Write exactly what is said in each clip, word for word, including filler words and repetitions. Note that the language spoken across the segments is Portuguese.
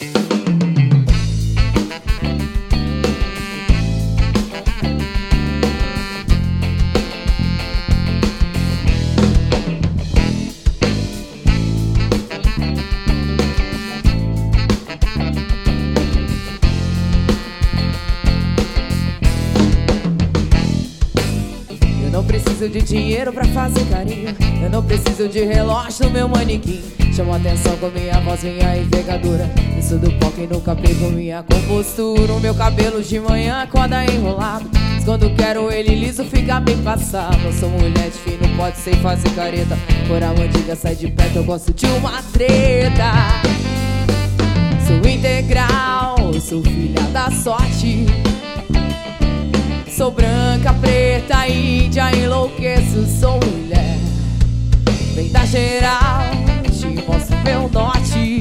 Eu não preciso de dinheiro pra fazer carinho, eu não preciso de relógio no meu manequim. Chamo atenção com minha voz, minha envergadura. Isso do palco e nunca pego minha compostura. O meu cabelo de manhã acorda enrolado, mas quando quero ele liso fica bem passado. Eu sou mulher de fino, pode ser fazer careta. Por a mandiga sai de perto, eu gosto de uma treta. Sou integral, sou filha da sorte. Sou branca, preta, índia, enlouqueço, sou mulher. Vem da geral, te mostro meu norte.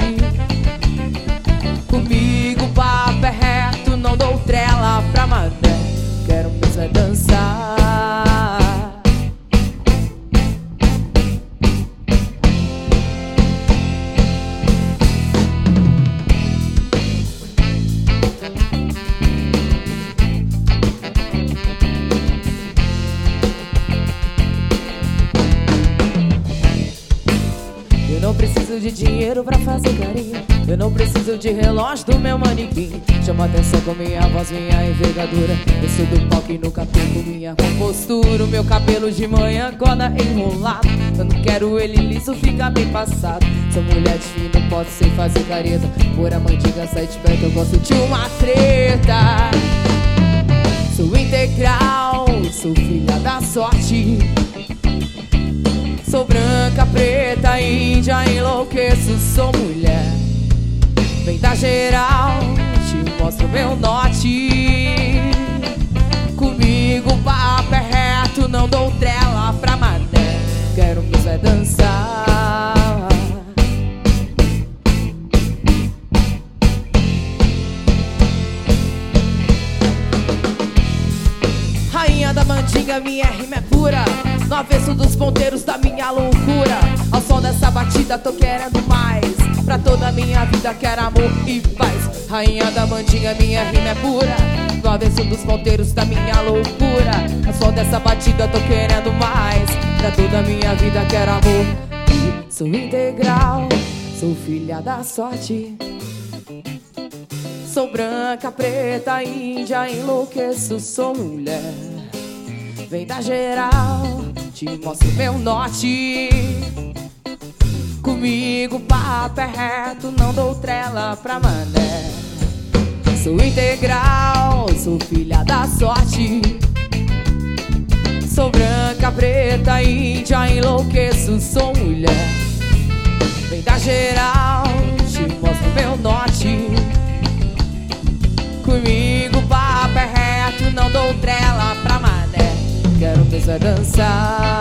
Comigo papo é reto, não dou trela pra mané. Quero mesmo é dançar. Eu não preciso de dinheiro pra fazer carinho, eu não preciso de relógio do meu manequim. Chamo atenção com minha voz, minha envergadura. Eu sou do palco e nunca perco minha compostura. O meu cabelo de manhã acorda enrolado, quando quero ele liso fica bem passado. Sou mulher de fino, posso sem fazer careta. Por a mandiga sai de perto, eu gosto de uma treta. Sou integral, sou filha da sorte. Sou branca, preta, índia, enlouqueço, sou mulher. Vem da geral, te mostro meu norte. Comigo o papo é reto, não dou trela pra mané. Quero mesmo é dançar. Rainha da mandinga, minha rima é pura, no avesso dos ponteiros da minha loucura. Ao som dessa batida tô querendo mais, pra toda a minha vida quero amor e paz. Rainha da mandinga, minha rima é pura, no avesso dos ponteiros da minha loucura. Ao som dessa batida tô querendo mais, pra toda a minha vida quero amor. E sou integral, sou filha da sorte. Sou branca, preta, índia, enlouqueço, sou mulher. Vem da geral, te mostro meu norte. Comigo papo é reto, não dou trela pra mané. Sou integral, sou filha da sorte. Sou branca, preta, índia, enlouqueço, sou mulher. Vem da geral, te mostro meu norte. Comigo papo é reto, não dou trela pra mané. Quero mesmo é dançar.